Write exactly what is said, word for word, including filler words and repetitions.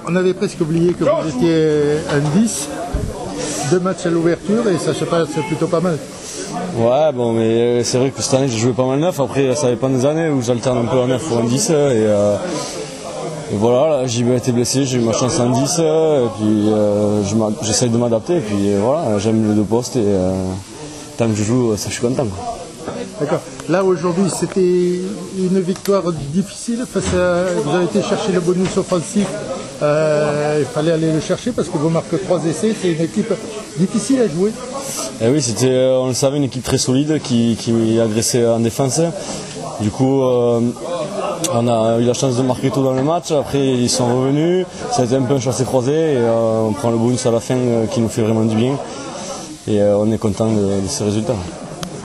On avait presque oublié que vous étiez un dix, deux matchs à l'ouverture et ça se passe plutôt pas mal. Ouais, bon, mais c'est vrai que cette année j'ai joué pas mal neuf. Après, ça dépend des années où j'alterne un peu en neuf ou en dix. Et, euh, et voilà, là, j'ai été blessé, j'ai eu ma chance en dix. Et puis euh, j'essaye de m'adapter. Et puis euh, voilà, j'aime les deux postes et euh, tant que je joue, ça, je suis content. D'accord. Là aujourd'hui, c'était une victoire difficile face à. Vous avez été chercher le bonus offensif. Euh, il fallait aller le chercher parce que vous marquez trois essais. C'est une équipe difficile à jouer. Et oui, c'était, on le savait, une équipe très solide qui, qui agressait en défense. Du coup, euh, on a eu la chance de marquer tout dans le match. Après, ils sont revenus. Ça a été un peu un chassé-croisé. Et euh, on prend le bonus à la fin euh, qui nous fait vraiment du bien. Et euh, on est content de, de ces résultats.